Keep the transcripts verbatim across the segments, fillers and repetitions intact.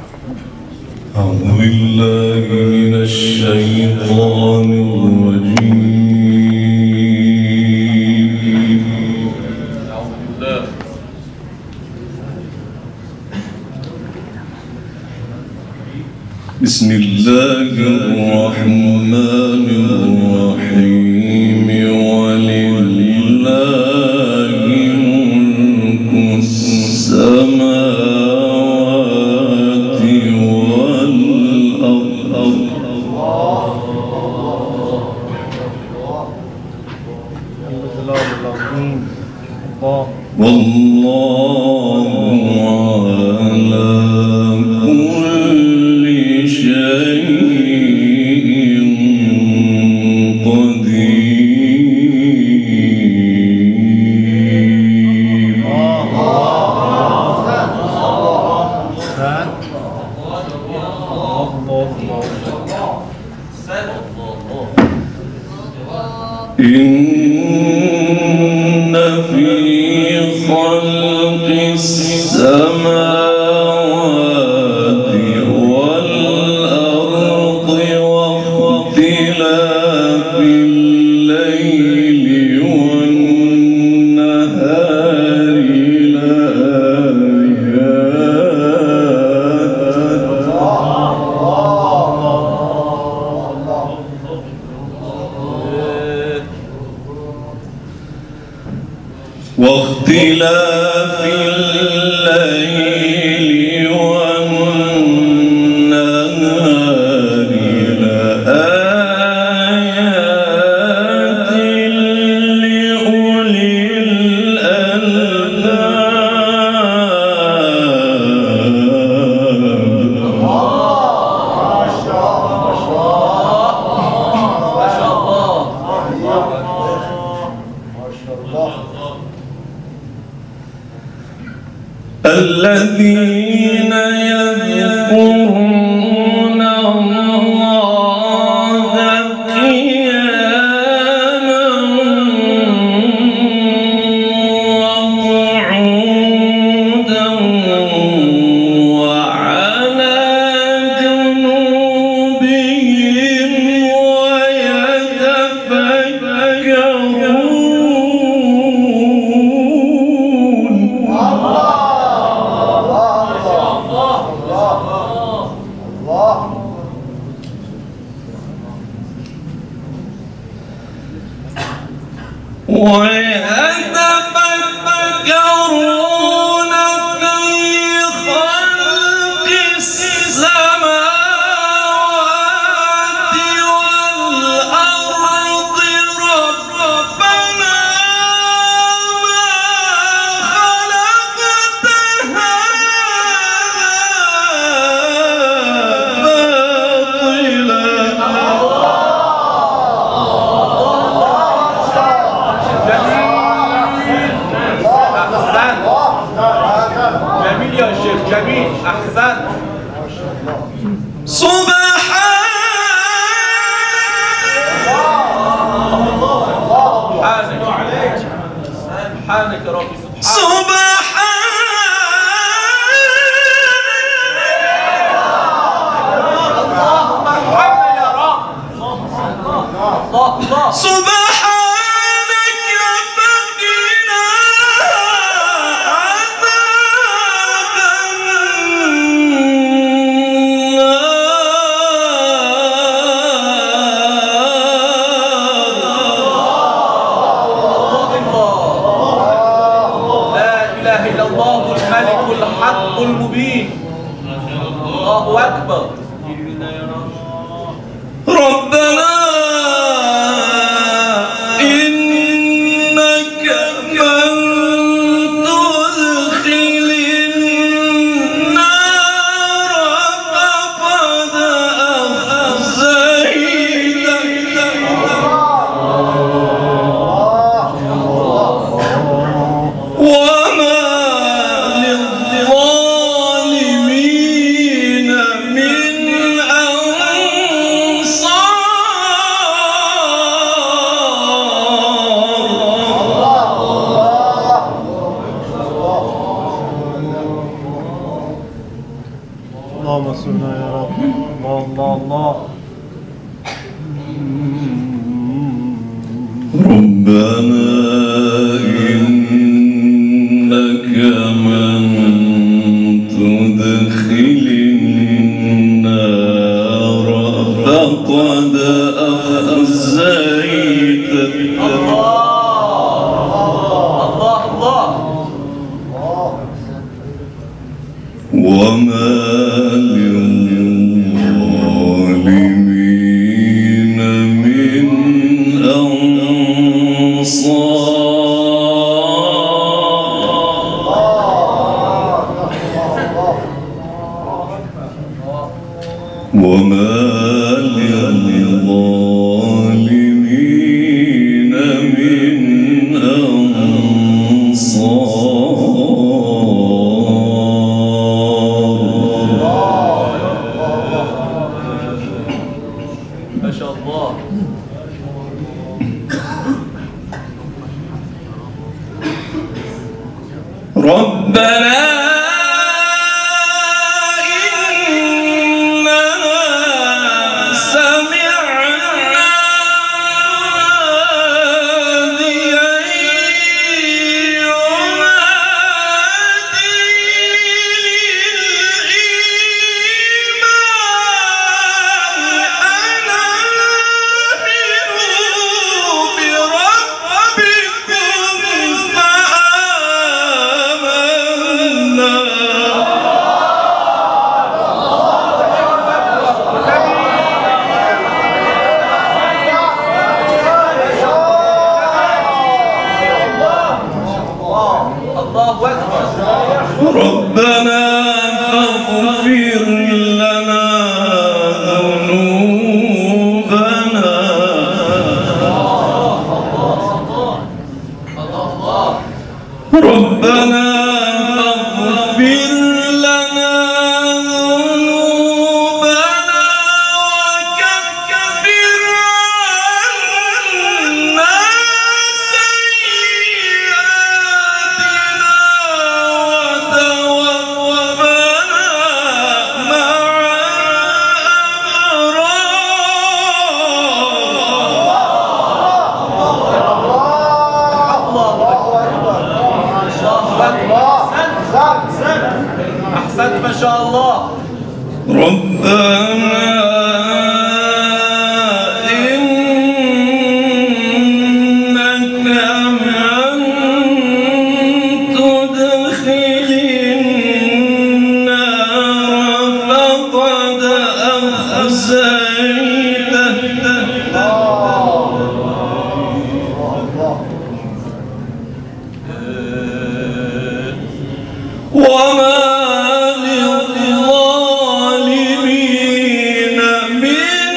أعوذ بالله من الشيطان الرجيم. بسم الله الرحمن الرحيم. ولله ملك السماوات والأرض والله على كل شيء قدير. إن في خلق السماوات والأرض واختلاف الليل والنهار لآيات واختلاف الليل والنهار لآيات لأولي الألباب. الذين يذكرون الله قياما وقعودا وعلى جنوبهم ويتفكرون. ويتفكرون في خلق السماوات والأرض ربنا ما خلقت جميل. أحسنت. سبحانك سبحانك يا رب. اللهم ارحمنا يا رب. الله الله. الحق المبين. الله أكبر. ربنا إنك من تدخل النار فقد أخزيته وما للظالمين من أنصار. اللهم استرنا يا رب. الله الله الله. ربنا إنك من تدخل النار فقد أخزيته. الله الله. وما للظالمين من وما للظالمين من أنصار. ما شاء الله. ربنا ربنا فاغفر لنا ذنوبنا ربنا فاغفر لنا ذنوبنا وكفر عنا أحسنت ما شاء الله. ربنا إنك من تدخل النار فقد أخزيته. وما للظالمين من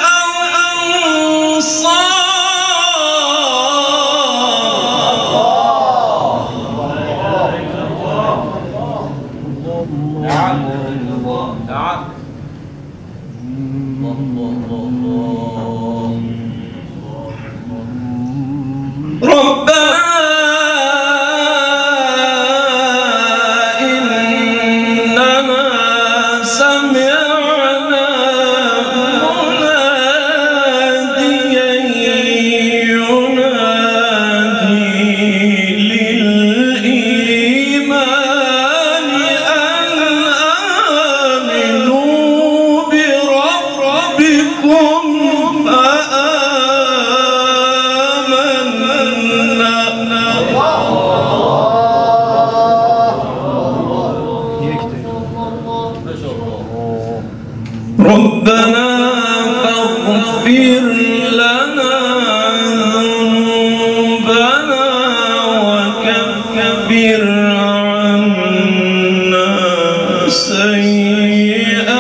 نعم نعم. ربنا ربنا فاغفر لنا ذنوبنا وكفر عنا سيئاتنا